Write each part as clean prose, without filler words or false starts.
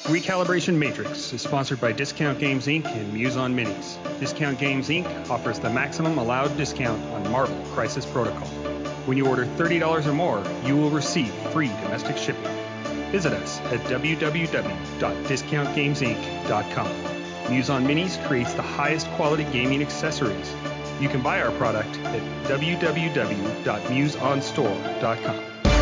Recalibration Matrix is sponsored by Discount Games Inc. and Muse on Minis. Discount Games Inc. offers the maximum allowed discount on Marvel Crisis Protocol. When you order $30 or more, you will receive free domestic shipping. Visit us at www.discountgamesinc.com. Muse on Minis creates the highest quality gaming accessories. You can buy our product at www.museonstore.com.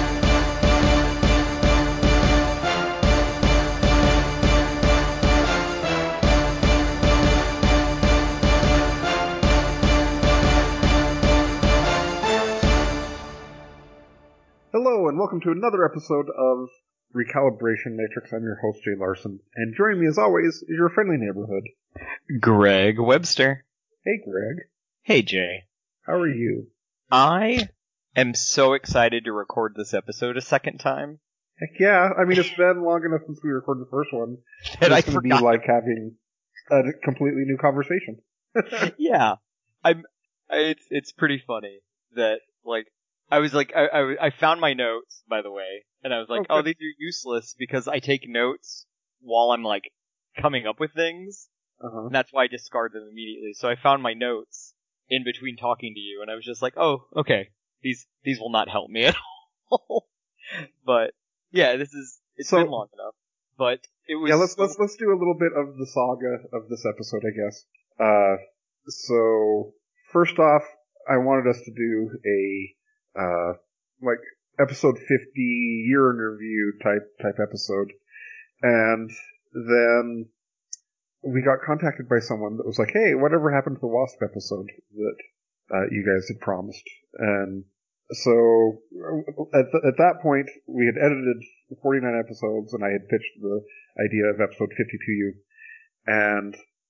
Hello, and welcome to another episode of Recalibration Matrix. I'm your host, Jay Larson, and joining me as always is your friendly neighborhood, Greg Webster. Hey, Greg. Hey, Jay. How are you? I am so excited to record this episode a second time. Heck yeah. I mean, it's been long enough since we recorded the first one. And it's going to be like having a completely new conversation. Yeah. It's pretty funny that, like, I found my notes, by the way, and I was like, oh, these are useless because I take notes while I'm, like, coming up with things, and that's why I discard them immediately. So I found my notes in between talking to you, and I was just like, oh, okay, these will not help me at all. But, yeah, it's been long enough, but it was... Yeah, let's do a little bit of the saga of this episode, I guess. So, first off, I wanted us to do a like episode 50 year in review type episode, and then we got contacted by someone that was like, hey, whatever happened to the Wasp episode that you guys had promised? And so at that point we had edited 49 episodes, and I had pitched the idea of episode 50 to you, and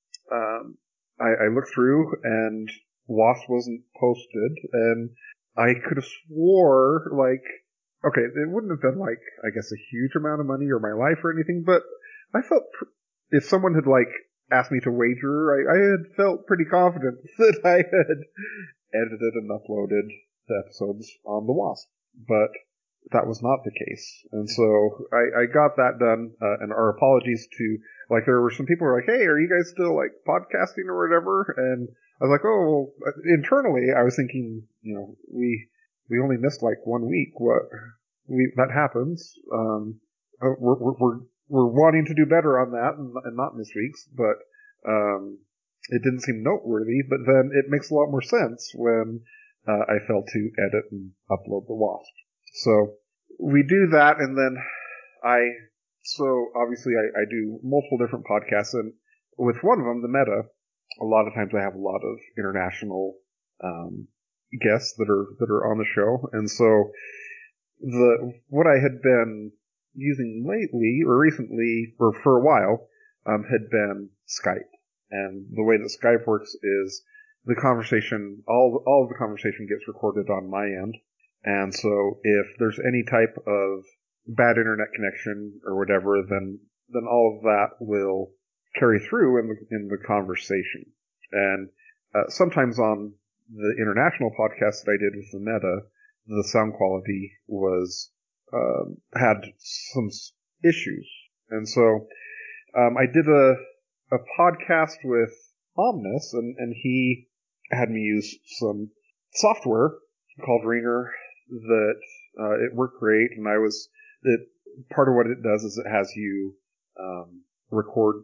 I looked through and Wasp wasn't posted, and I could have swore, like, okay, it wouldn't have been, like, I guess a huge amount of money or my life or anything, but I felt, if someone had, like, asked me to wager, I had felt pretty confident that I had edited and uploaded the episodes on the Wasp. But that was not the case. And so I got that done, and our apologies to, like, there were some people who were like, hey, are you guys still, like, podcasting or whatever? And I was like, oh, internally, I was thinking, you know, we only missed like 1 week. That happens. We're wanting to do better on that and not miss weeks, but it didn't seem noteworthy. But then it makes a lot more sense when I failed to edit and upload the Wasp. So we do that, and then so obviously I do multiple different podcasts, and with one of them, the Meta, a lot of times I have a lot of international guests that are on the show, and so what I had been using lately or recently or for a while had been Skype. And the way that Skype works is the conversation, all of the conversation gets recorded on my end, and so if there's any type of bad internet connection or whatever, then all of that will carry through in the conversation. And sometimes on the international podcast that I did with the Meta, the sound quality was had some issues, and so I did a podcast with Omnis, and he had me use some software called Ringer that it worked great, and part of what it does is it has you record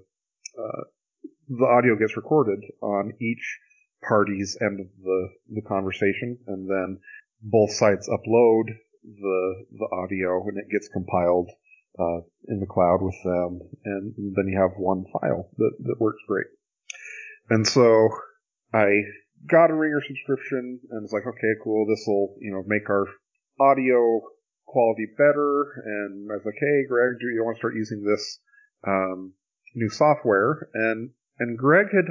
the audio gets recorded on each party's end of the conversation, and then both sides upload the audio, and it gets compiled in the cloud with them, and then you have one file that works great. And so I got a Ringer subscription, and it's like, okay, cool, this will, make our audio quality better. And I was like, hey, Greg, do you want to start using this new software? And Greg had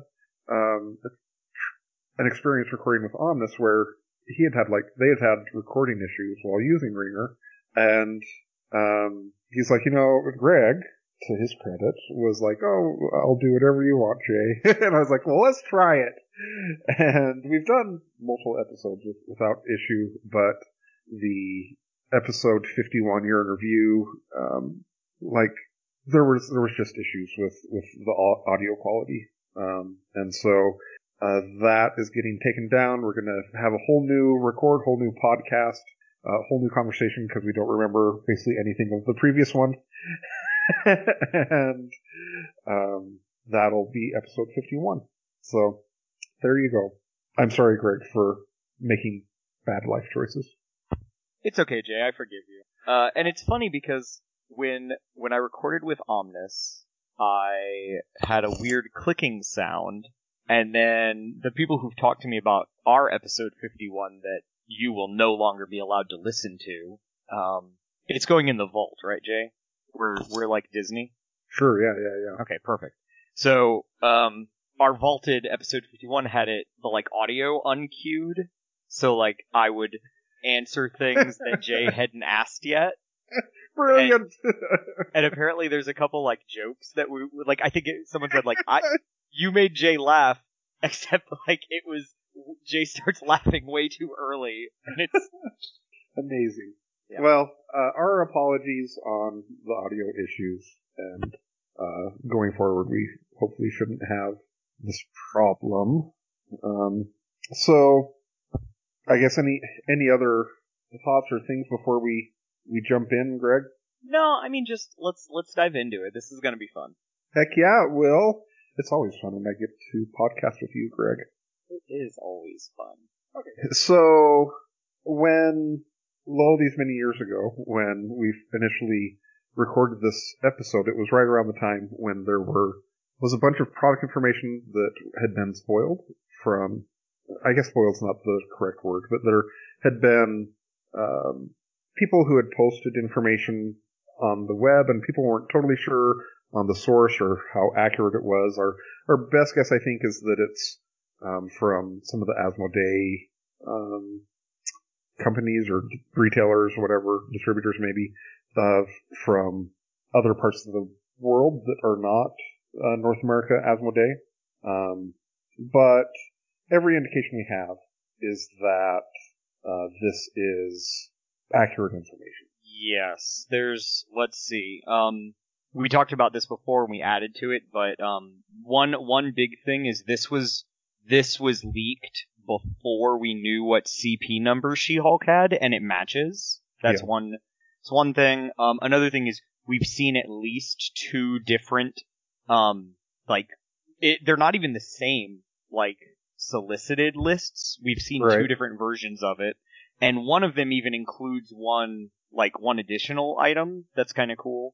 an experience recording with Omnis where they had had recording issues while using Ringer, and he's like, Greg, to his credit, was like, oh, I'll do whatever you want, Jay. And I was like, well, let's try it. And we've done multiple episodes without issue, but the episode 51 year in review, there was just issues with the audio quality, and so that is getting taken down. We're going to have a whole new podcast, whole new conversation because we don't remember basically anything of the previous one, and that'll be episode 51. So there you go. I'm sorry, Greg, for making bad life choices. It's okay, Jay. I forgive you. And it's funny because when I recorded with Omnis, I had a weird clicking sound, and then the people who've talked to me about our episode 51 that you will no longer be allowed to listen to, it's going in the vault, right, Jay? We're like Disney? Sure, yeah. Okay, perfect. So, our vaulted episode 51 had the audio uncued, so I would answer things that Jay hadn't asked yet. Brilliant. And apparently there's a couple jokes that we I think someone said you made Jay laugh, except it was Jay starts laughing way too early, and it's amazing. Yeah. Well, our apologies on the audio issues, and going forward we hopefully shouldn't have this problem. So I guess any other thoughts or things before we jump in, Greg? No, I mean just let's dive into it. This is going to be fun. Heck yeah, it will. It's always fun when I get to podcast with you, Greg. It is always fun. Okay. So these many years ago, when we initially recorded this episode, it was right around the time when there was a bunch of product information that had been spoiled from, I guess spoiled's not the correct word, but there had been people who had posted information on the web, and people weren't totally sure on the source or how accurate it was. Our best guess, I think, is that it's from some of the Asmodee companies or retailers, whatever, distributors maybe, from other parts of the world that are not North America Asmodee. But every indication we have is that this is accurate information. Yes, let's see. We talked about this before when we added to it, but one big thing is this was leaked before we knew what CP number She-Hulk had, and it matches. That's one thing. Another thing is we've seen at least two different they're not even the same solicited lists. We've seen two different versions of it, and one of them even includes one additional item that's kind of cool.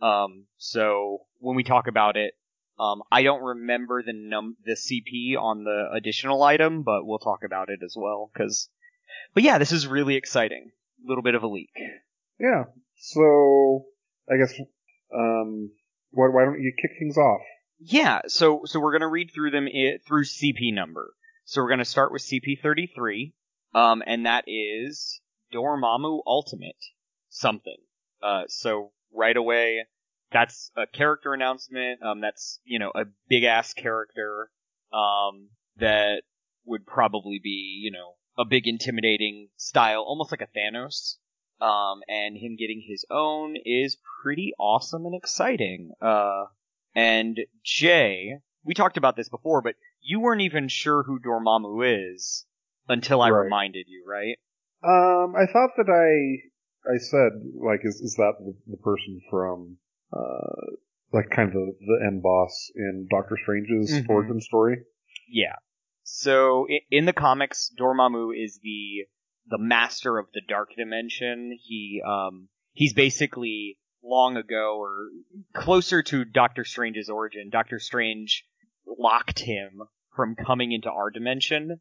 So when we talk about it, I don't remember the CP on the additional item, but we'll talk about it as well. But yeah, this is really exciting. A little bit of a leak. Yeah. So I guess why don't you kick things off? Yeah. So we're gonna read through them through CP number. So we're gonna start with CP 33, and that is Dormammu Ultimate something. So right away, that's a character announcement. That's a big ass character that would probably be a big intimidating style, almost like a Thanos. And him getting his own is pretty awesome and exciting. And Jay, we talked about this before, but you weren't even sure who Dormammu is until I reminded you, right? I thought that I said, is that the person from, kind of the end boss in Doctor Strange's origin story? Yeah. So, in the comics, Dormammu is the master of the Dark Dimension. He's basically long ago, or closer to Doctor Strange's origin. Doctor Strange locked him from coming into our dimension.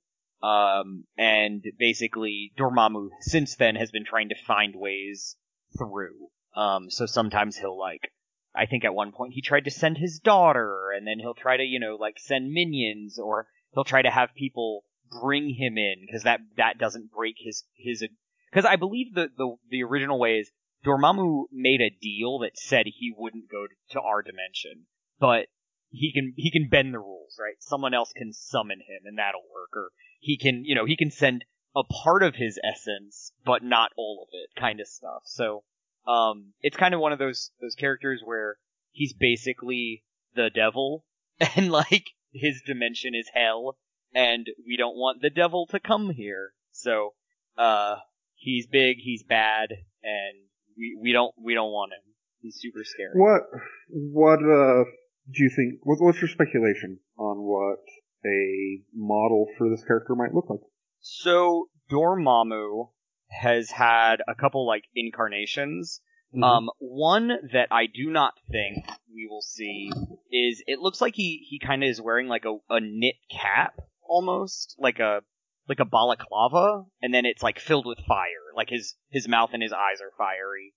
And basically Dormammu since then has been trying to find ways through. So sometimes he'll I think at one point he tried to send his daughter, and then he'll try to, send minions, or he'll try to have people bring him in, because that doesn't break his, because I believe the original way is Dormammu made a deal that said he wouldn't go to our dimension, but he can bend the rules, right? Someone else can summon him, and that'll work, or he can send a part of his essence, but not all of it, kind of stuff. So, it's kind of one of those characters where he's basically the devil, and like his dimension is hell, and we don't want the devil to come here. So, he's big, he's bad, and we don't want him. He's super scary. What do you think? What's your speculation on what a model for this character might look like? So Dormammu has had a couple like incarnations. Mm-hmm. One that I do not think we will see is it looks like he kind of is wearing like a knit cap almost like a balaclava, and then it's like filled with fire, like his mouth and his eyes are fiery.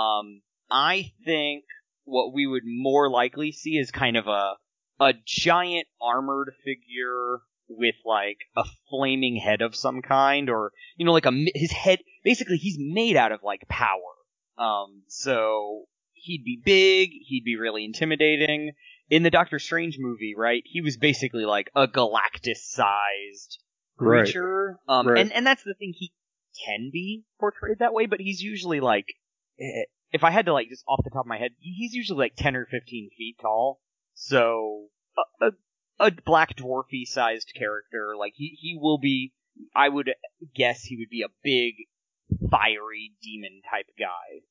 I think what we would more likely see is kind of a giant armored figure with like a flaming head of some kind, or like his head. Basically, he's made out of like power. So he'd be big, he'd be really intimidating. In the Doctor Strange movie, right? He was basically like a Galactus-sized creature. Right. And that's the thing, he can be portrayed that way, but he's usually like, if I had to like just off the top of my head, he's usually like 10 or 15 feet tall. So a black dwarfy sized character, like he will be, I would guess he would be a big fiery demon type guy.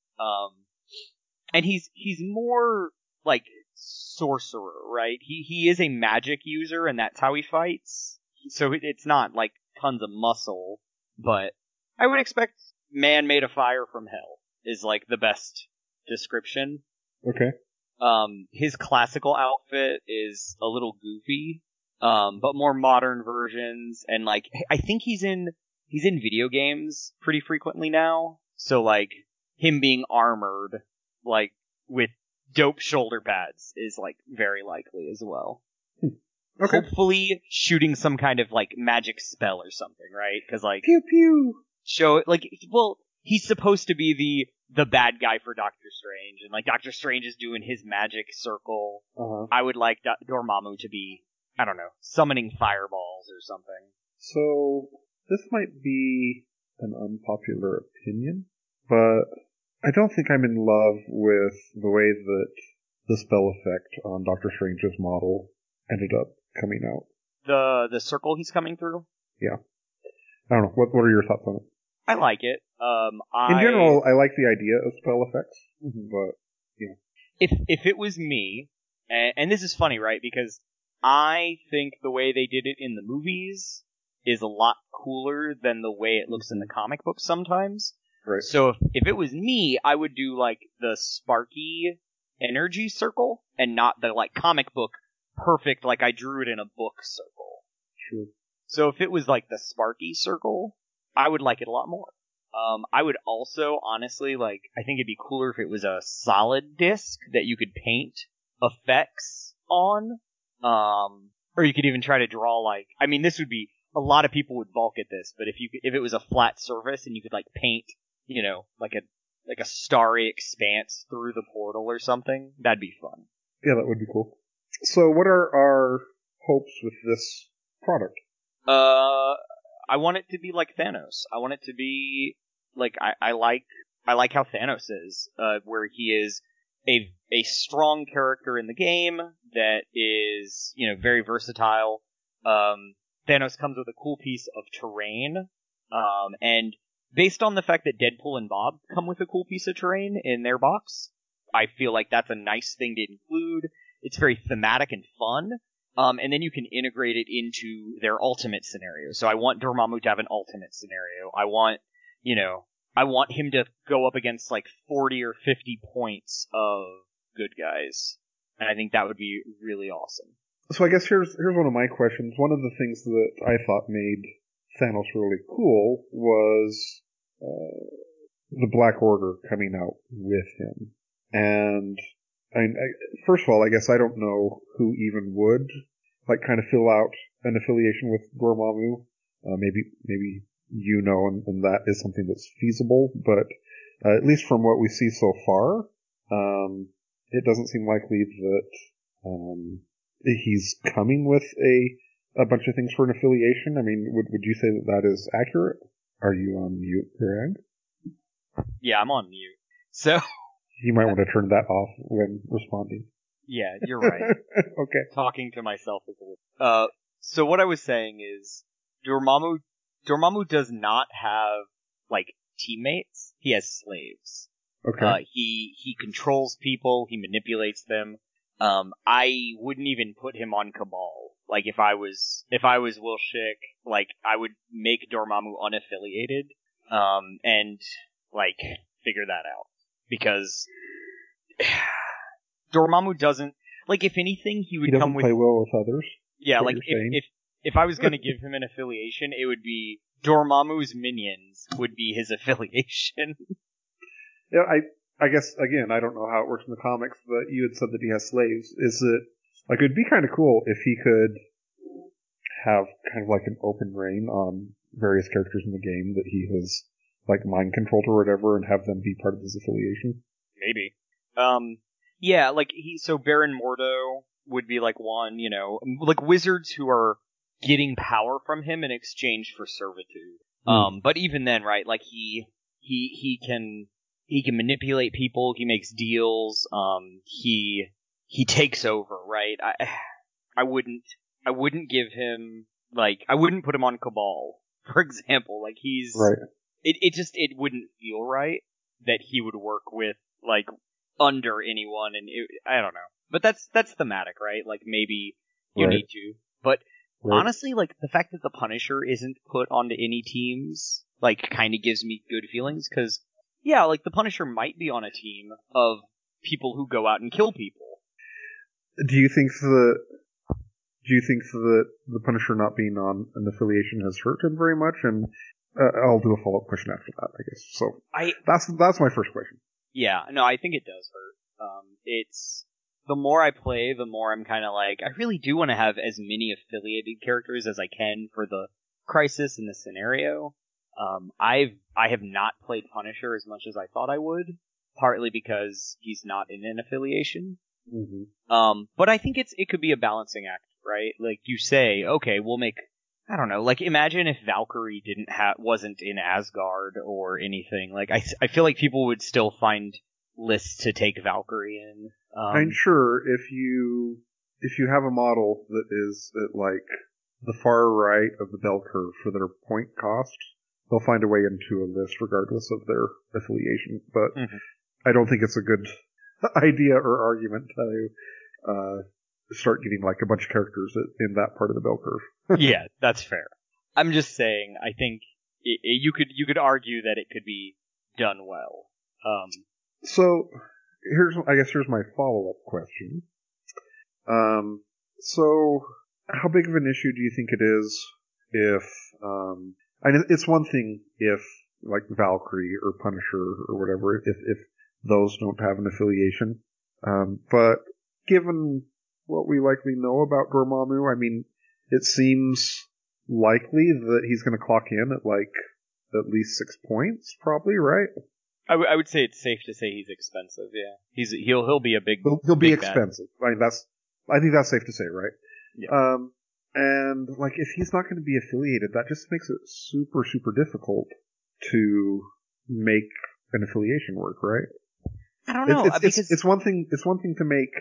And he's more like sorcerer, right? He is a magic user, and that's how he fights. So it's not like tons of muscle, but I would expect man made of fire from hell is like the best description. Okay. His classical outfit is a little goofy, but more modern versions, and like I think he's in video games pretty frequently now. So like him being armored, like with dope shoulder pads, is like very likely as well. Okay. Hopefully shooting some kind of like magic spell or something, right? Because like pew pew. Show like, well, he's supposed to be the bad guy for Doctor Strange, and like Doctor Strange is doing his magic circle. Uh-huh. I would like Dormammu to be, I don't know, summoning fireballs or something. So this might be an unpopular opinion, but I don't think I'm in love with the way that the spell effect on Doctor Strange's model ended up coming out. The circle he's coming through? Yeah. I don't know. What are your thoughts on it? I like it. In general, I like the idea of spell effects, but yeah. If it was me, and this is funny, right? Because I think the way they did it in the movies is a lot cooler than the way it looks in the comic books sometimes. Right. So if it was me, I would do like the Sparky energy circle and not the like comic book perfect, like I drew it in a book circle. Sure. So if it was like the Sparky circle, I would like it a lot more. I would also, honestly, like, I think it'd be cooler if it was a solid disc that you could paint effects on. Or you could even try to draw, like, I mean, this would be, a lot of people would balk at this, but if it was a flat surface and you could, like, paint, like a starry expanse through the portal or something, that'd be fun. Yeah, that would be cool. So what are our hopes with this product? I want it to be like Thanos. I want it to be like I like how Thanos is, where he is a strong character in the game that is very versatile. Thanos comes with a cool piece of terrain, and based on the fact that Deadpool and Bob come with a cool piece of terrain in their box, I feel like that's a nice thing to include. It's very thematic and fun. And then you can integrate it into their ultimate scenario. So I want Dormammu to have an ultimate scenario. I want him to go up against like 40 or 50 points of good guys. And I think that would be really awesome. So I guess here's one of my questions. One of the things that I thought made Thanos really cool was the Black Order coming out with him. And first of all, I guess I don't know who even would like kind of fill out an affiliation with Dormammu. Maybe and that is something that's feasible. But at least from what we see so far, it doesn't seem likely that he's coming with a bunch of things for an affiliation. I mean, would you say that is accurate? Are you on mute, Greg? Yeah, I'm on mute. So You might want to turn that off when responding. Yeah, you're right. Okay. Talking to myself is a little. So what I was saying is, Dormammu does not have like teammates. He has slaves. Okay. He controls people. He manipulates them. I wouldn't even put him on Cabal. Like if I was Will Schick, like I would make Dormammu unaffiliated, and like figure that out because Dormammu doesn't like. If anything, he would come with. Play well with others. Yeah, like if I was going to give him an affiliation, it would be Dormammu's minions would be his affiliation. Yeah, I guess again, I don't know how it works in the comics, but you had said that he has slaves. Is it like it'd be kind of cool if he could have kind of like an open reign on various characters in the game that he has like mind controlled or whatever, and have them be part of his affiliation? Maybe. Yeah, like so Baron Mordo would be like one, you know, like wizards who are getting power from him in exchange for servitude. But even then, right, like he can manipulate people, he makes deals, he takes over, right? I wouldn't give him like I wouldn't put him on Cabal, for example. Like he's right. It wouldn't feel right that he would work with like under anyone, and I don't know. But that's thematic, right? Like maybe you need to. But honestly, like the fact that the Punisher isn't put onto any teams, like kind of gives me good feelings because yeah, like the Punisher might be on a team of people who go out and kill people. Do you think that the Punisher not being on an affiliation has hurt him very much? And I'll do a follow-up question after that, I guess. So that's my first question. Yeah, no, I think it does hurt. It's the more I play, the more I'm kind of like, I really do want to have as many affiliated characters as I can for the crisis and the scenario. I have not played Punisher as much as I thought I would, partly because he's not in an affiliation. Mm-hmm. But I think it could be a balancing act, right? Like you say, okay, we'll make. I don't know. Like, imagine if Valkyrie wasn't in Asgard or anything. Like, I feel like people would still find lists to take Valkyrie in. I'm sure if you have a model that is at like the far right of the bell curve for their point cost, they'll find a way into a list regardless of their affiliation. But I don't think it's a good idea or argument to start getting like a bunch of characters in that part of the bell curve. Yeah, that's fair. I'm just saying, I think you could argue that it could be done well. So here's my follow-up question. So how big of an issue do you think it is if it's one thing if like Valkyrie or Punisher or whatever if those don't have an affiliation, but given what we likely know about Dormammu, I mean, it seems likely that he's going to clock in at like at least 6 points, probably, right? I would say it's safe to say he's expensive. Yeah, he'll be a big. He'll be expensive. I mean, I think that's safe to say, right? Yeah. And like if he's not going to be affiliated, that just makes it super super difficult to make an affiliation work, right? I don't know. It's one thing to make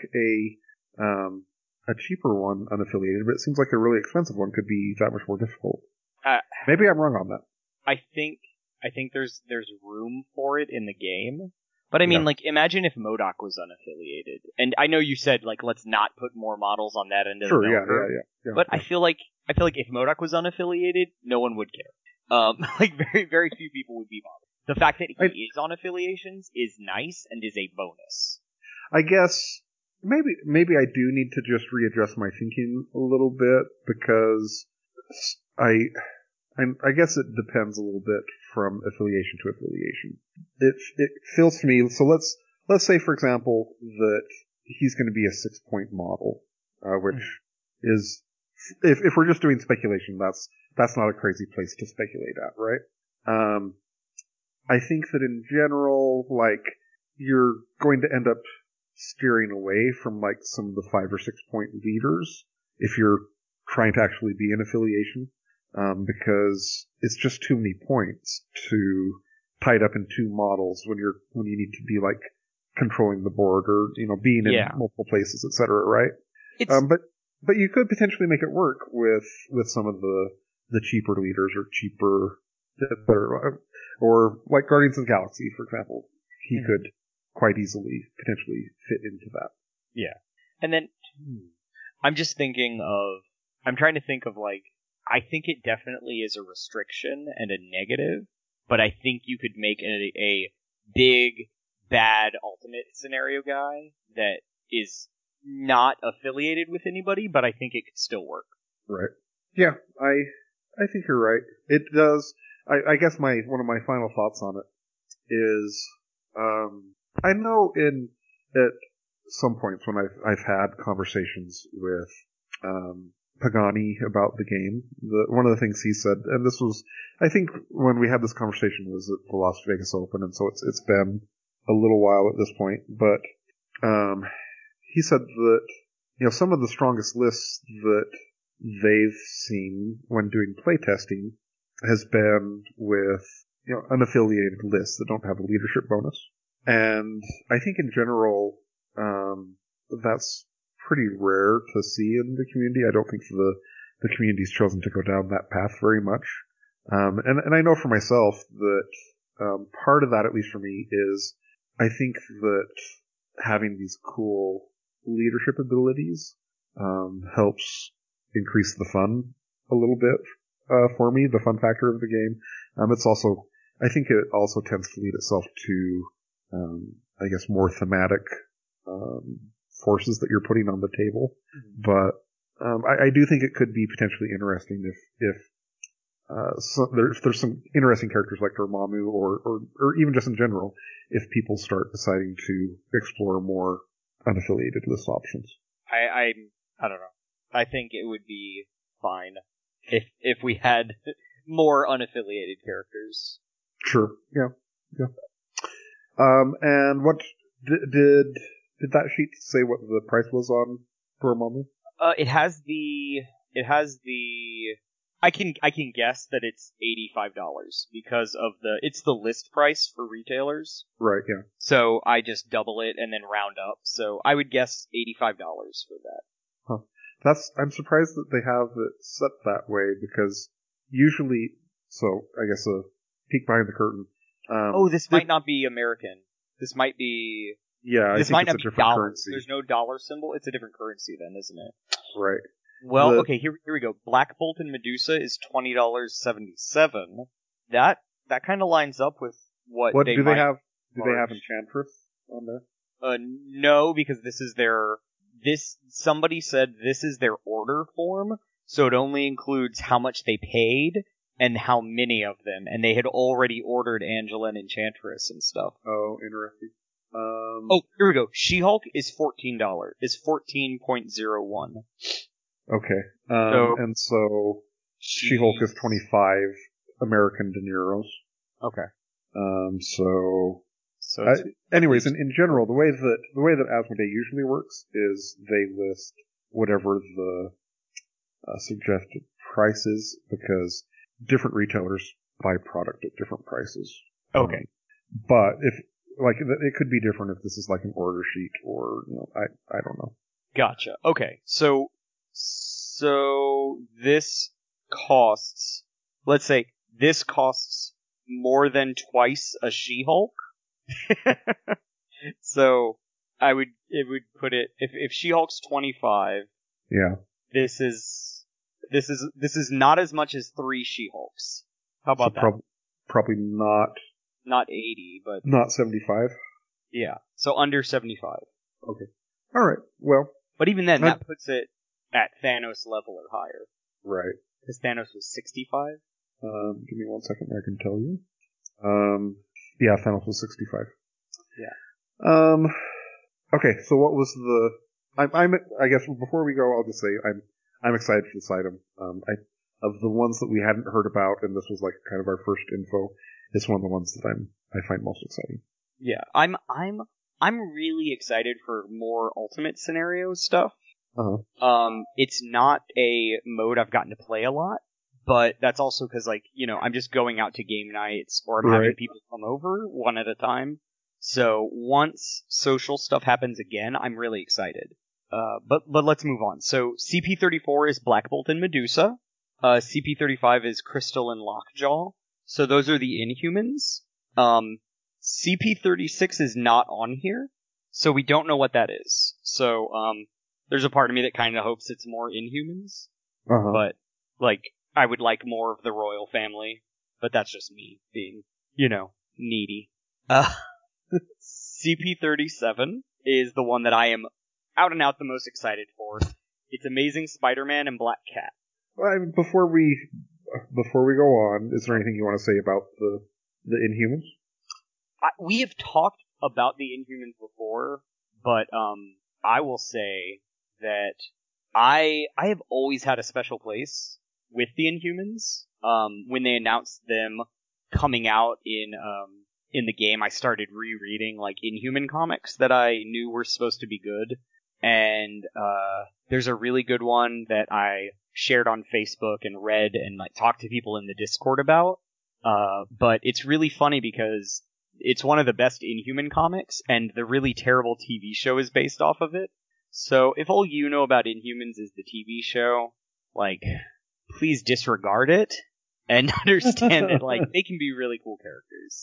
a cheaper one unaffiliated, but it seems like a really expensive one could be that much more difficult. Maybe I'm wrong on that. I think there's room for it in the game, but I mean, like, imagine if MODOK was unaffiliated, and I know you said like let's not put more models on that end of the bell curve, but I feel like if MODOK was unaffiliated, no one would care. Like very very few people would be bothered. The fact that he is on affiliations is nice and is a bonus. I guess maybe I do need to just readjust my thinking a little bit because I guess it depends a little bit from affiliation to affiliation. It feels to me. So let's say for example that he's going to be a 6-point model, which is if we're just doing speculation, that's not a crazy place to speculate at, right? I think that in general, like, you're going to end up steering away from, like, some of the 5 or 6 point leaders if you're trying to actually be an affiliation, because it's just too many points to tied up in 2 models when you need to be, like, controlling the board or being in multiple places, etc. Right? But you could potentially make it work with some of the cheaper leaders or cheaper, or like Guardians of the Galaxy, for example. He could quite easily potentially fit into that. Yeah. And then I'm trying to think of I think it definitely is a restriction and a negative, but I think you could make a big, bad ultimate scenario guy that is not affiliated with anybody, but I think it could still work. Right. Yeah, I think you're right. It does. I guess one of my final thoughts on it is, I know at some points when I've had conversations with Pagani about the game, one of the things he said, and this was, I think when we had this conversation was at the Las Vegas Open, and so it's been a little while at this point, but he said that some of the strongest lists that they've seen when doing playtesting has been with unaffiliated lists that don't have a leadership bonus, and I think in general that's pretty rare to see in the community. I don't think the community's chosen to go down that path very much, and I know for myself that part of that, at least for me, is I think that having these cool leadership abilities helps increase the fun a little bit for me, the fun factor of the game. I think it also tends to lead itself to, I guess, more thematic forces that you're putting on the table. But I do think it could be potentially interesting if there's some interesting characters like Dormammu or even just in general, if people start deciding to explore more unaffiliated list options. I don't know. I think it would be fine if we had more unaffiliated characters. Sure. Yeah. And what did that sheet say what the price was on Dormammu? It has the. I can guess that it's $85 because of it's the list price for retailers. Right, yeah. So I just double it and then round up. So I would guess $85 for that. Huh. I'm surprised that they have it set that way because usually, so I guess a peek behind the curtain. This might not be American. This might be. Yeah, this might not be dollars. Currency. There's no dollar symbol. It's a different currency then, isn't it? Right. Well, okay, here we go. Black Bolt and Medusa is $20.77. That kind of lines up with what they do might they have? Do they have Enchantress on there? No, because somebody said this is their order form, so it only includes how much they paid and how many of them, and they had already ordered Angela and Enchantress and stuff. Oh, interesting. Here we go. She-Hulk is $14. Is 14.01. Okay. And so She-Hulk is 25 American dineros. Okay. Anyways, in general, the way that Asmodee usually works is they list whatever the suggested price is because different retailers buy product at different prices. Okay. But it could be different if this is like an order sheet or I don't know. Gotcha. Okay. So this costs, let's say this costs more than twice a She-Hulk. So it would put it, if She-Hulk's 25. Yeah. This is not as much as 3 She-Hulks. How about that? Probably not 80, but not 75. Yeah. So under 75. Okay. All right. Well, but even then that puts it at Thanos level or higher. Right. Because Thanos was 65? Give me 1 second, I can tell you. Yeah, Thanos was 65. Yeah. Okay, so what was I guess before we go, I'll just say I'm excited for this item. Of the ones that we hadn't heard about, and this was like kind of our first info, it's one of the ones that I find most exciting. Yeah, I'm really excited for more Ultimate Scenario stuff. Uh-huh. It's not a mode I've gotten to play a lot, but that's also because I'm just going out to game nights or I'm having people come over one at a time. So once social stuff happens again, I'm really excited. But let's move on. So CP34 is Black Bolt and Medusa. CP35 is Crystal and Lockjaw. So those are the Inhumans. CP36 is not on here, so we don't know what that is. So there's a part of me that kind of hopes it's more Inhumans. But, like, I would like more of the royal family. But that's just me being, needy. CP37 is the one that I am out and out the most excited for. It's Amazing Spider-Man and Black Cat. Well, before we go on, is there anything you want to say about the Inhumans? We have talked about the Inhumans before, but I will say that I have always had a special place with the Inhumans. When they announced them coming out in the game, I started rereading like Inhuman comics that I knew were supposed to be good. And there's a really good one that I shared on Facebook and read and like talked to people in the Discord about. But it's really funny because it's one of the best Inhuman comics, and the really terrible TV show is based off of it. So if all you know about Inhumans is the TV show, like, please disregard it and understand that like they can be really cool characters.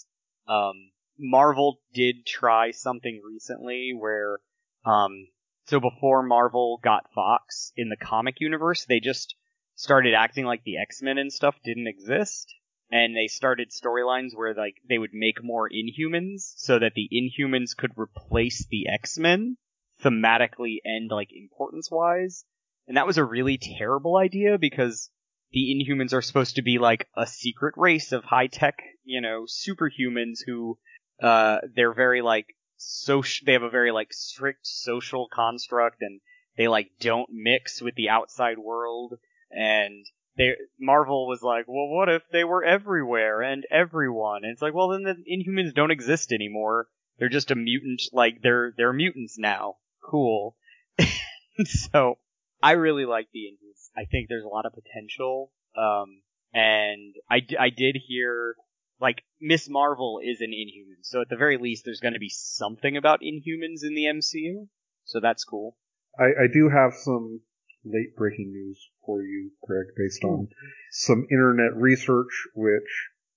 Marvel did try something recently where so before Marvel got Fox in the comic universe, they just started acting like the X-Men and stuff didn't exist, and they started storylines where like they would make more Inhumans so that the Inhumans could replace the X-Men thematically and like importance wise. And that was a really terrible idea because the Inhumans are supposed to be like a secret race of high-tech, superhumans who they're very like they have a very like strict social construct, and they like don't mix with the outside world. And Marvel was like, well, what if they were everywhere and everyone? And it's like, well, then the Inhumans don't exist anymore. They're just a mutant, like they're mutants now. Cool. So I really like the Inhumans. I think there's a lot of potential. And I did hear, like, Miss Marvel is an Inhuman, so at the very least there's going to be something about Inhumans in the MCU, so that's cool. I do have some late breaking news for you, Craig, based on some internet research, which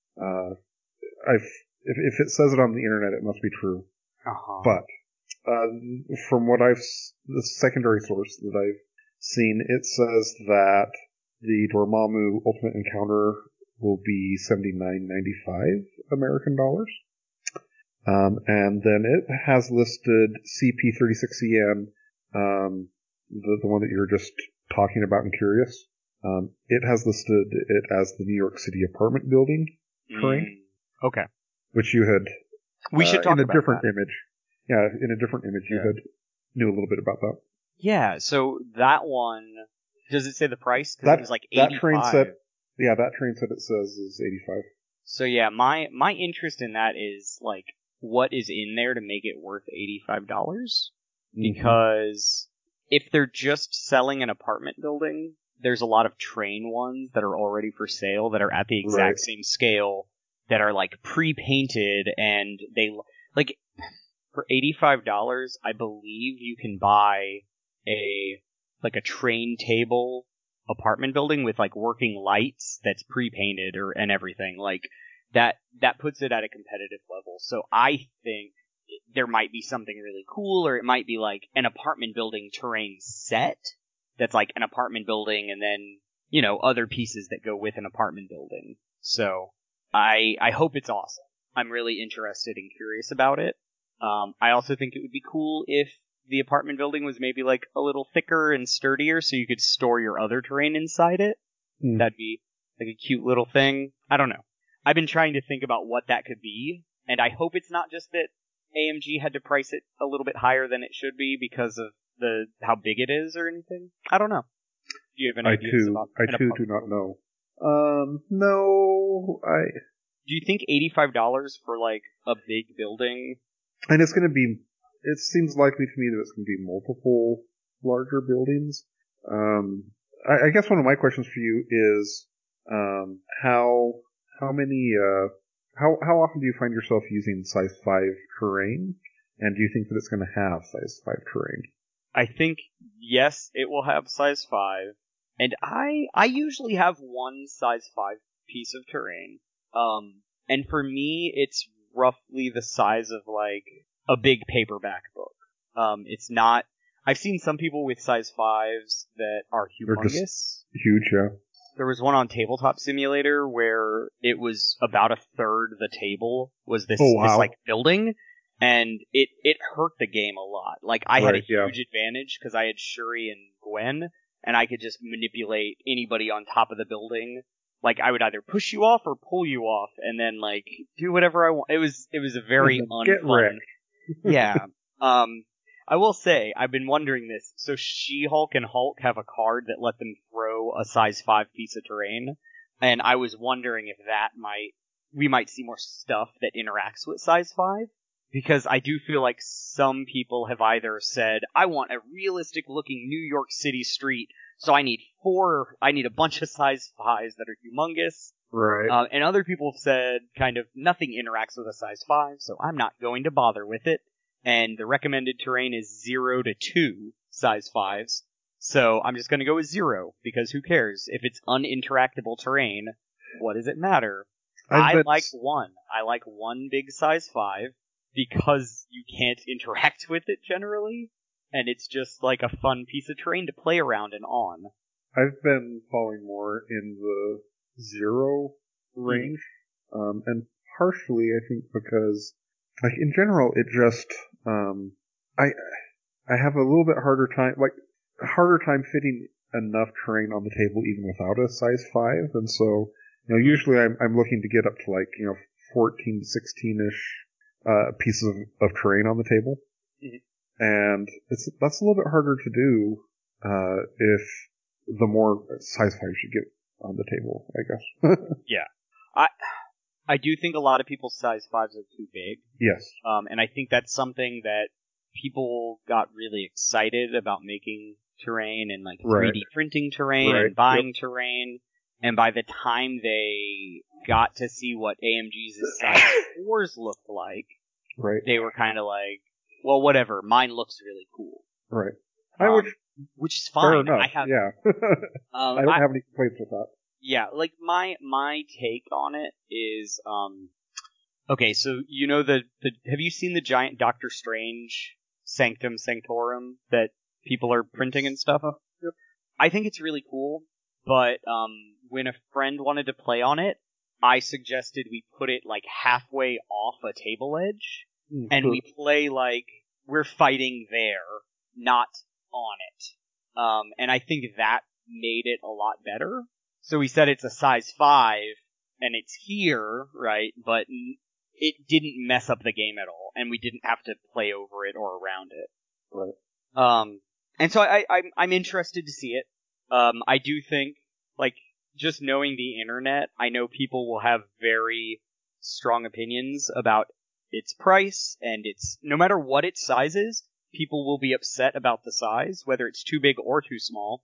if it says it on the internet, it must be true. But from what the secondary source that I've seen, it says that the Dormammu Ultimate Encounter will be $79.95 American dollars. And then it has listed CP36EN, the one that you're just talking about and curious. It has listed it as the New York City apartment building terrain. Okay. Which you had... We should talk in a about different that. image. Yeah, in a different image you had knew a little bit about that. Yeah, so that one... Does it say the price? Because it was like $85. That train set it says is $85. So yeah, my interest in that is like what is in there to make it worth $85? Because if they're just selling an apartment building, there's a lot of train ones that are already for sale that are at the exact same scale that are like pre-painted, and they like for $85, I believe you can buy a train table apartment building with like working lights that's pre-painted and everything like that puts it at a competitive level. So I think there might be something really cool, or it might be like an apartment building terrain set that's like an apartment building and then other pieces that go with an apartment building. So I hope it's awesome. I'm really interested and curious about it. I also think it would be cool if the apartment building was maybe like a little thicker and sturdier so you could store your other terrain inside it. That'd be like a cute little thing. I don't know. I've been trying to think about what that could be, and I hope it's not just that AMG had to price it a little bit higher than it should be because of how big it is or anything. I don't know. Do you have any ideas about I too do not know. No, Do you think $85 for like a big building? And it's going to be... It seems likely to me that it's going to be multiple larger buildings. I guess one of my questions for you is how many How often do you find yourself using size 5 terrain? And do you think that it's going to have size 5 terrain? I think, yes, it will have size 5. And I usually have one size 5 piece of terrain. And for me, it's roughly the size of, like, a big paperback book. It's not... I've seen some people with size 5s that are humongous. Huge, yeah. There was one on Tabletop Simulator where it was about a third the table was this like building, and it hurt the game a lot. Like, I had a huge advantage because I had Shuri and Gwen, and I could just manipulate anybody on top of the building. Like, I would either push you off or pull you off, and then, like, do whatever I want. It was a very unfun. Yeah. I will say, I've been wondering this. So She-Hulk and Hulk have a card that let them throw a size 5 piece of terrain, and I was wondering if we might see more stuff that interacts with size 5, because I do feel like some people have either said, I want a realistic looking New York City street, so I need a bunch of size 5s that are humongous. Right. And other people have said, kind of, nothing interacts with a size 5, so I'm not going to bother with it. And the recommended terrain is 0 to 2 size 5s. So I'm just going to go with 0, because who cares? If it's uninteractable terrain, what does it matter? I like 1. I like 1 big size 5, because you can't interact with it generally, and it's just like a fun piece of terrain to play around and on. I've been falling more in the 0 range, and partially I think because, like, in general, it just, I have a little bit harder time fitting enough terrain on the table even without a size 5, and so, usually I'm looking to get up to, like, 14 to 16-ish pieces of terrain on the table, and that's a little bit harder to do if the more size 5 you get on the table, I guess. Yeah. I do think a lot of people's size 5s are too big. Yes. And I think that's something that people got really excited about making terrain and, like, 3D printing terrain and buying terrain. And by the time they got to see what AMG's size 4s looked like, they were kind of like, well, whatever, mine looks really cool. Right. Which is fine. Fair enough, I don't have any complaints with that. Yeah, like, my take on it is, okay, so, have you seen the giant Doctor Strange Sanctum Sanctorum that people are printing and stuff? Yep. I think it's really cool, but, when a friend wanted to play on it, I suggested we put it, like, halfway off a table edge, and we play like we're fighting there, not on it. And I think that made it a lot better. So we said it's a size 5, and it's here, right, but it didn't mess up the game at all, and we didn't have to play over it or around it. Right. And so I'm interested to see it. I do think, like, just knowing the internet, I know people will have very strong opinions about its price, and no matter what its size is, people will be upset about the size, whether it's too big or too small.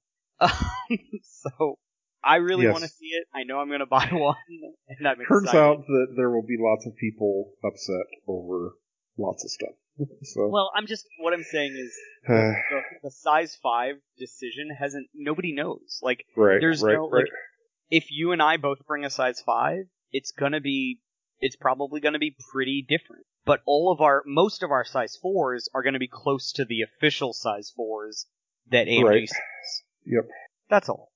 So I really want to see it. I know I'm going to buy one, and I'm excited. Turns out that there will be lots of people upset over lots of stuff. So. Well, what I'm saying is the size 5 decision nobody knows. Like, like, if you and I both bring a size 5, it's probably gonna be pretty different. But most of our size 4s are gonna be close to the official size 4s that AMG says. Yep. That's all.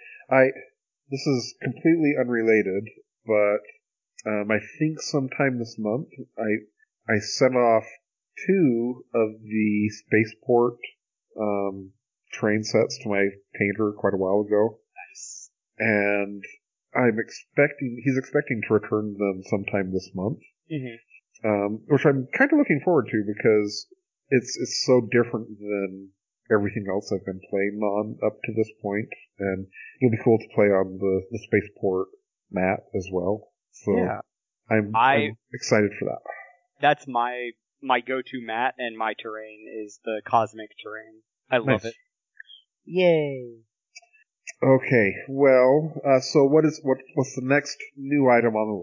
This is completely unrelated, but I think sometime this month I sent off 2 of the Spaceport train sets to my painter quite a while ago. Nice. And he's expecting to return them sometime this month. Which I'm kind of looking forward to, because it's so different than everything else I've been playing on up to this point, and it'll be cool to play on the Spaceport mat as well. So yeah. I'm excited for that. That's my go-to mat, and my terrain is the Cosmic terrain. I love it. Yay! Okay, well, so what's the next new item on the list?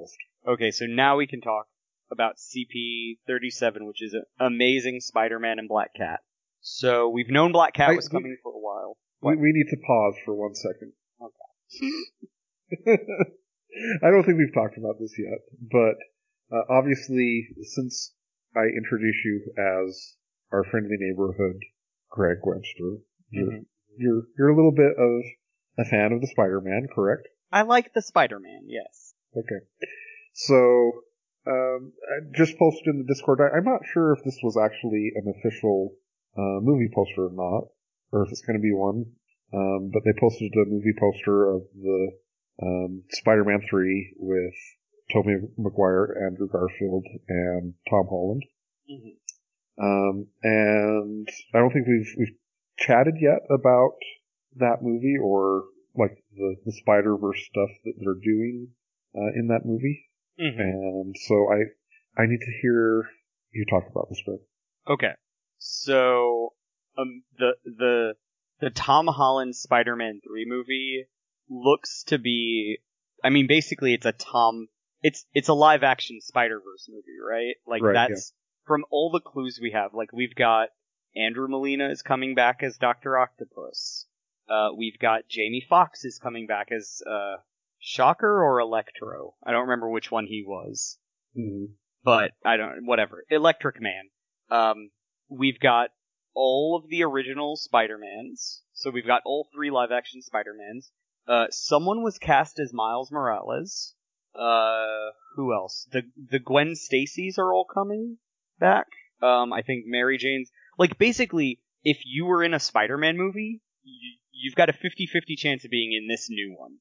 Okay, so now we can talk about CP37, which is an Amazing Spider-Man and Black Cat. So we've known Black Cat was coming for a while. We need to pause for 1 second. Okay. I don't think we've talked about this yet, but obviously, since I introduced you as our friend in the neighborhood, Greg Webster, you're a little bit of a fan of the Spider-Man, correct? I like the Spider-Man, yes. Okay. So, I just posted in the Discord. I'm not sure if this was actually an official movie poster or not, or if it's going to be one. But they posted a movie poster of the Spider-Man 3 with Tobey Maguire, Andrew Garfield, and Tom Holland. Mm-hmm. And I don't think we've chatted yet about that movie or like the Spider-Verse stuff that they're doing in that movie. Mm-hmm. And so I need to hear you talk about this, Greg. Okay. So the Tom Holland Spider-Man 3 movie looks to be, I mean, basically it's a live action Spider-Verse movie, right? Like that's from all the clues we have. Like we've got Andrew Molina is coming back as Dr. Octopus. We've got Jamie Foxx is coming back as Shocker or Electro. I don't remember which one he was. Mm-hmm. But whatever. Electric Man. We've got all of the original Spider-Mans. So we've got all 3 live-action Spider-Mans. Someone was cast as Miles Morales. Who else? The Gwen Stacy's are all coming back. I think Mary Jane's... Like, basically, if you were in a Spider-Man movie, you've got a 50-50 chance of being in this new one.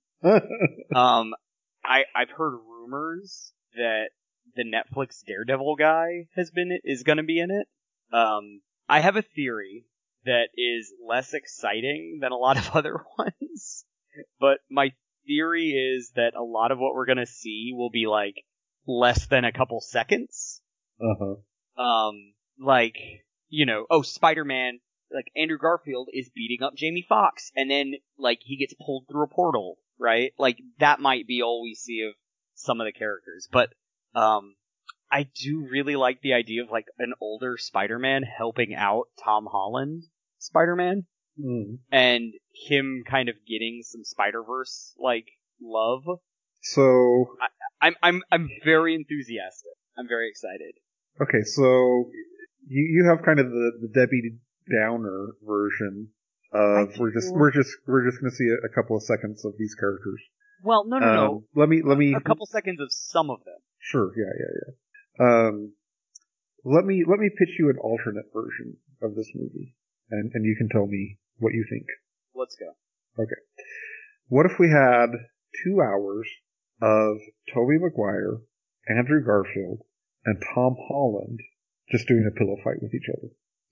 I've heard rumors that the Netflix Daredevil guy is gonna be in it. I have a theory that is less exciting than a lot of other ones, but my theory is that a lot of what we're gonna see will be like less than a couple seconds. Like, you know, Spider-Man, like Andrew Garfield is beating up Jamie Foxx, and then like he gets pulled through a portal, right? Like that might be all we see of some of the characters, but I do really like the idea of like an older Spider-Man helping out Tom Holland Spider-Man, and him kind of getting some Spider-Verse like love. So I'm very enthusiastic. I'm very excited. Okay, so you have kind of the Debbie Downer version of we're just going to see a couple of seconds of these characters. Well, no. Let me a couple seconds of some of them. Sure, yeah. Let me pitch you an alternate version of this movie, and you can tell me what you think. Let's go. Okay. What if we had 2 hours of Tobey Maguire, Andrew Garfield, and Tom Holland just doing a pillow fight with each other?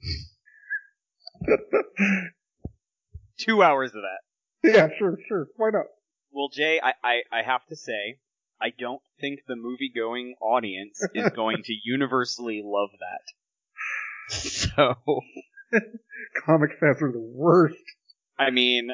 2 hours of that. Yeah, sure. Why not? Well, Jay, I have to say, I don't think the movie-going audience is going to universally love that. So... Comic fans are the worst. I mean...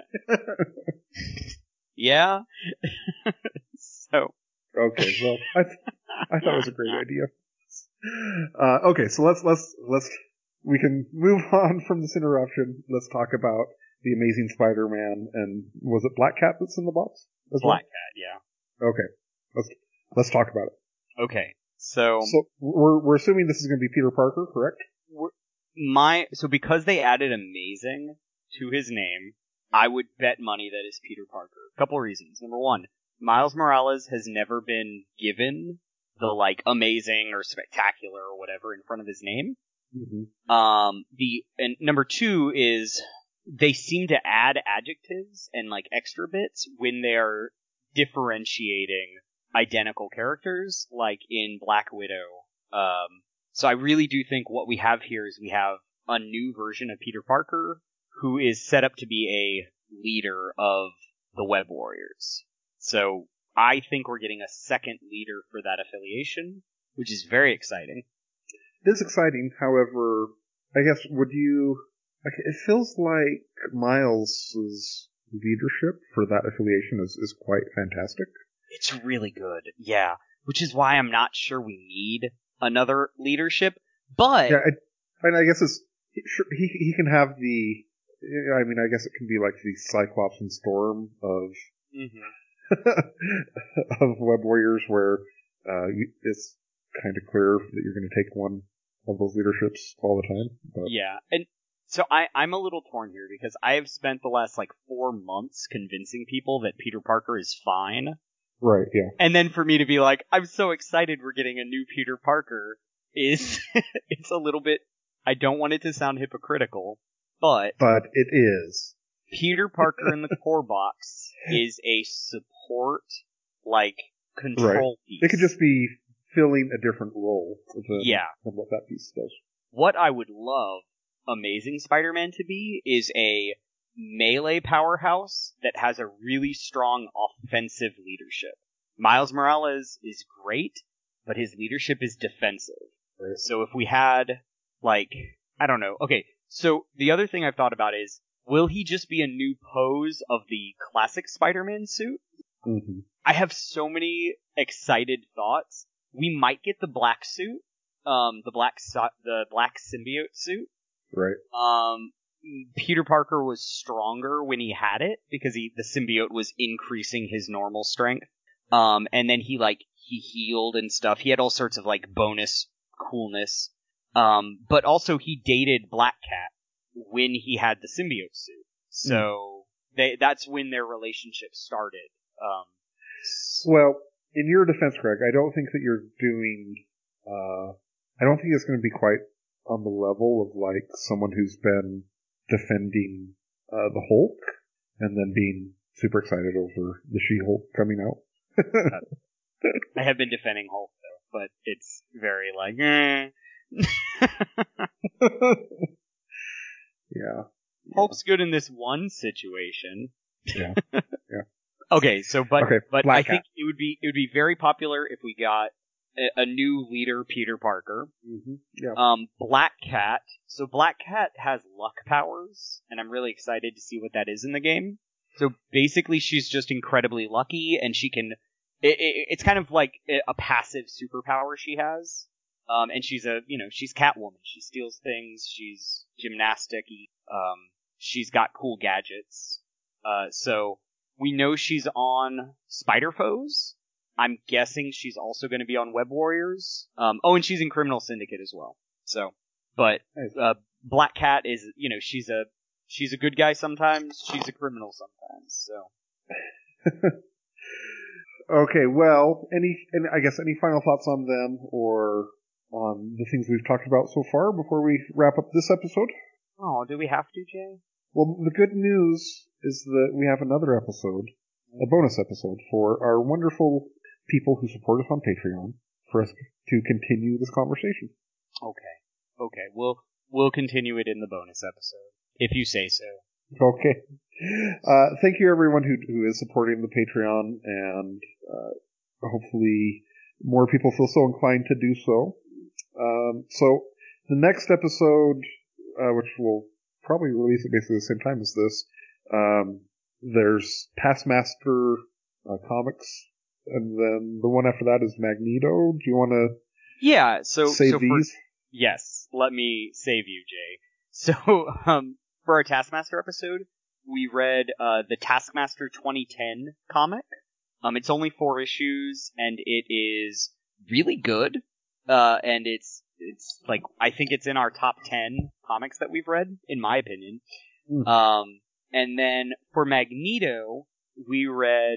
yeah. So... Okay, well, I thought it was a great idea. Okay, so let's we can move on from this interruption. Let's talk about the Amazing Spider-Man, and was it Black Cat that's in the box? Black Cat, yeah. Okay, let's talk about it. Okay, so we're assuming this is going to be Peter Parker, correct? So because they added Amazing to his name, I would bet money that is Peter Parker. A couple reasons. Number one, Miles Morales has never been given the like amazing or spectacular or whatever in front of his name. Mm-hmm. And number two is they seem to add adjectives and like extra bits when they're differentiating identical characters, like in Black Widow. So I really do think what we have here is we have a new version of Peter Parker who is set up to be a leader of the Web Warriors. So I think we're getting a second leader for that affiliation, which is very exciting. It is exciting, however, I guess it feels like Miles' leadership for that affiliation is quite fantastic. It's really good, yeah. which is why I'm not sure we need another leadership. But I guess he can have the. I mean, I guess it can be like the Cyclops and Storm of of Web Warriors, where it's kind of clear that you're going to take one of those leaderships all the time. But. Yeah, and so I'm a little torn here because I have spent the last 4 months convincing people that Peter Parker is fine. Right, yeah. And then for me to be like, I'm so excited we're getting a new Peter Parker is, it's a little bit, I don't want it to sound hypocritical, but it is. Peter Parker in the core box is a support, control piece. It could just be filling a different role than what that piece does. What I would love Amazing Spider-Man to be is a melee powerhouse that has a really strong offensive leadership. Miles Morales is great, but his leadership is defensive. Right. So if we had, I don't know. Okay, so the other thing I've thought about is, will he just be a new pose of the classic Spider-Man suit? Mm-hmm. I have so many excited thoughts. We might get the black suit, the black symbiote suit. Right. Peter Parker was stronger when he had it because the symbiote was increasing his normal strength. And then he healed and stuff. He had all sorts of bonus coolness. But also he dated Black Cat when he had the symbiote suit. So that's when their relationship started. Well, in your defense, Greg, I don't think that you're doing. I don't think it's going to be quite on the level of someone who's been defending the Hulk and then being super excited over the She-Hulk coming out. I have been defending Hulk though, but it's very Yeah. Hulk's good in this one situation. Yeah. Okay, so but I think it would be very popular if we got a new leader, Peter Parker. Mm-hmm. Yeah. Black Cat. So Black Cat has luck powers, and I'm really excited to see what that is in the game. So basically, she's just incredibly lucky, and she can. It's kind of like a passive superpower she has. And she's she's Catwoman. She steals things. She's gymnastic-y. She's got cool gadgets. So we know she's on Spider-Foes. I'm guessing she's also going to be on Web Warriors. And she's in Criminal Syndicate as well. So, but Black Cat is, she's a good guy sometimes. She's a criminal sometimes. So. Okay, well, any final thoughts on them or on the things we've talked about so far before we wrap up this episode? Oh, do we have to, Jay? Well, the good news is that we have another episode, a bonus episode, for our wonderful people who support us on Patreon for us to continue this conversation. Okay. We'll continue it in the bonus episode, if you say so. Okay. Thank you, everyone who is supporting the Patreon, and hopefully more people feel so inclined to do so. So the next episode, which will probably release at basically the same time as this, there's Taskmaster Comics, and then the one after that is Magneto. Do you want to save these? Yes, let me save you, Jay. So, for our Taskmaster episode, we read the Taskmaster 2010 comic. It's only 4 issues, and it is really good. And it's I think it's in our top 10 comics that we've read, in my opinion. And then for Magneto, we read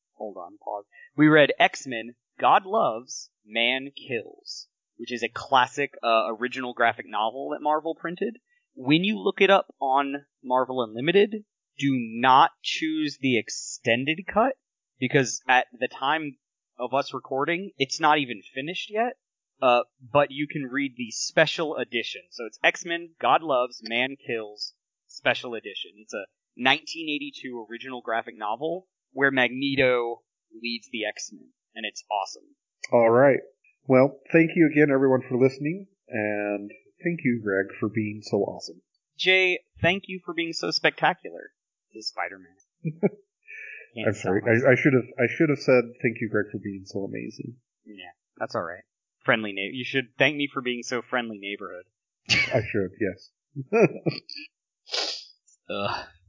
X-Men, God Loves, Man Kills, which is a classic original graphic novel that Marvel printed. When you look it up on Marvel Unlimited, do not choose the extended cut, because at the time of us recording, it's not even finished yet. But you can read the special edition. So it's X-Men, God Loves, Man Kills, special edition. It's a 1982 original graphic novel where Magneto leads the X-Men, and it's awesome. All right. Well, thank you again, everyone, for listening, and thank you, Greg, for being so awesome. Jay, thank you for being so spectacular. This Spider-Man. I'm sorry. I should have said thank you, Greg, for being so amazing. Yeah, that's all right. Friendly neighbor. You should thank me for being so friendly, neighborhood. I should, yes. Ugh.